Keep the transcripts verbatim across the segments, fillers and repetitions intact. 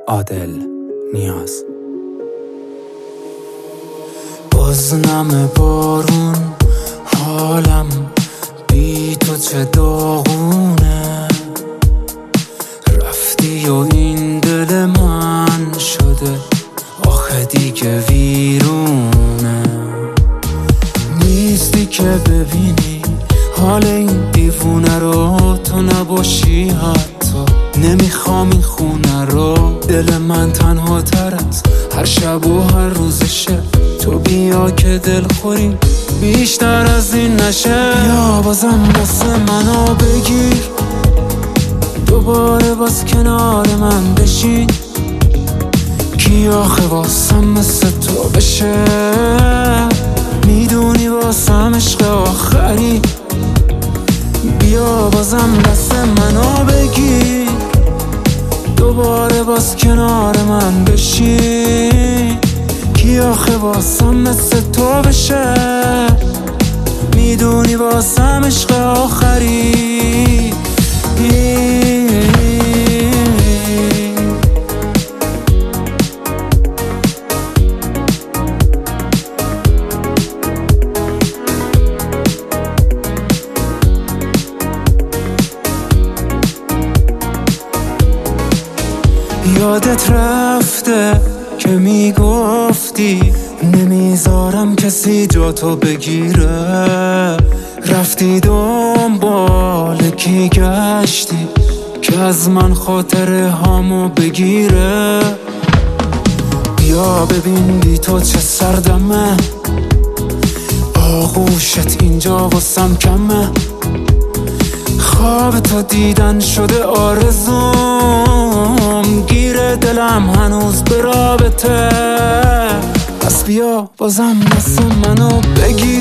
عادل نیاز. باز نم بارون، حالم بی تو چه داغونه. رفتی و این دل من شده آخه دیگه ویرونه. نیستی که ببینی حال این دیوونه رو، تو نباشی حتی نمیخوام این خونه رو. دل من تنها تر از هر شب و هر روزشه، تو بیا که دل خوری بیشتر از این نشه. بیا بازم دست منو بگیر، دوباره باز کنار من بشین. کی آخه واسم مثل تو بشه، میدونی واسم عشق آخری. بیا بازم دست منو بگیر، دوباره باز کنار من بشین. کی آخه واسم مثل تو بشه، میدونی واسم عشق آخری. یادت رفته که میگفتی نمیذارم کسی جا تو بگیره. رفتی دنبال کی گشتی که از من خاطره هامو بگیره. بیا ببین بی تو چه سردمه، آغوشت اینجا واسم کمه. خواب تو دیدن شده آرزوم، گیره دلم هنوز به رابطه. پس بیا بازم دست منو بگیر،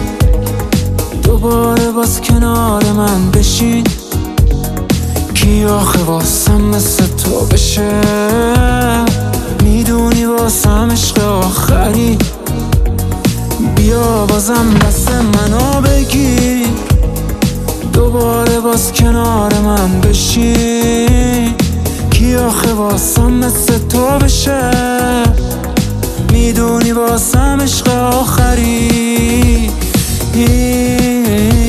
دوباره باز کنار من بشین. کی آخه واسم مثل تو بشه، میدونی واسم عشق آخری. بیا بازم دست منو بگیر، دوباره باز کنار من بشین. کی آخه واسم مثل تو بشه، میدونی واسم عشق آخری.